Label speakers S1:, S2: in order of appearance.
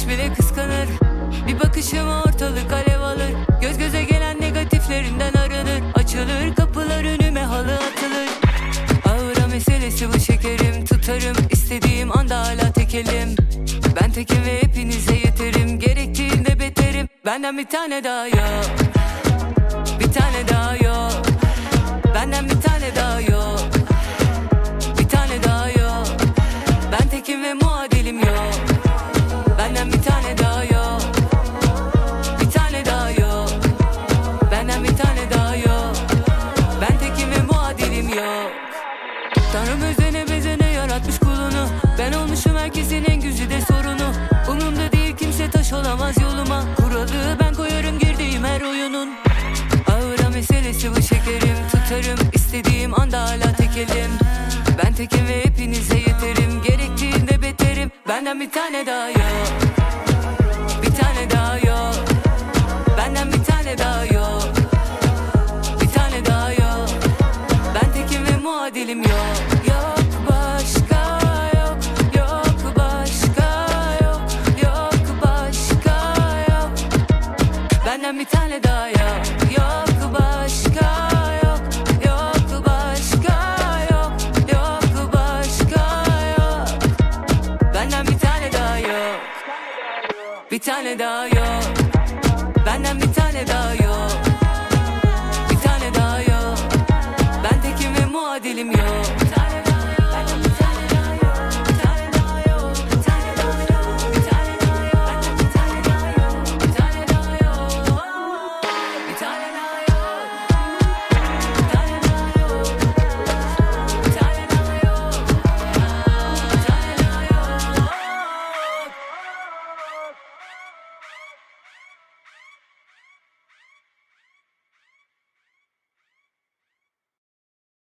S1: arkadaş bile kıskanır. Bir bakışıma ortalık alev alır. Göz göze gelen negatiflerinden aranır. Açılır kapılar önüme, halı atılır. Ağıra meselesi bu şekerim. Tutarım istediğim anda hala tek elim. Ben tekim ve hepinize yeterim. Gerektiğinde beterim. Benden bir tane daha yok. Bir tane daha yok. Benden bir tane daha yok. Bir tane daha yok. Ben tekim ve muadilim yok. Benden bir tane daha yok. Bir tane daha yok. Benden bir tane daha yok. Ben tekim ve muadilim yok. Tanrım özene bezene yaratmış kulunu. Ben olmuşum herkesin en güzide sorunu. Umurumda değil kimse taş olamaz yoluma. Kuralı ben koyarım girdiğim her oyunun. Ağıra meselesi bu şekerim. Tutarım istediğim anda hala tek elim. Ben tekim ve hepinize yeterim. Gerektiğinde beterim. Benden bir tane daha yok. Bir tane daha yok. Benden bir tane daha yok. Bir tane daha yok. Ben tekim ve muadilim yok. Yok başka yok. Yok başka yok. Yok başka yok. Benden bir tane daha yok. Yok başka yok. Yok başka yok. Yok başka yok. Benden bir tane daha yok. Bir tane daha yok.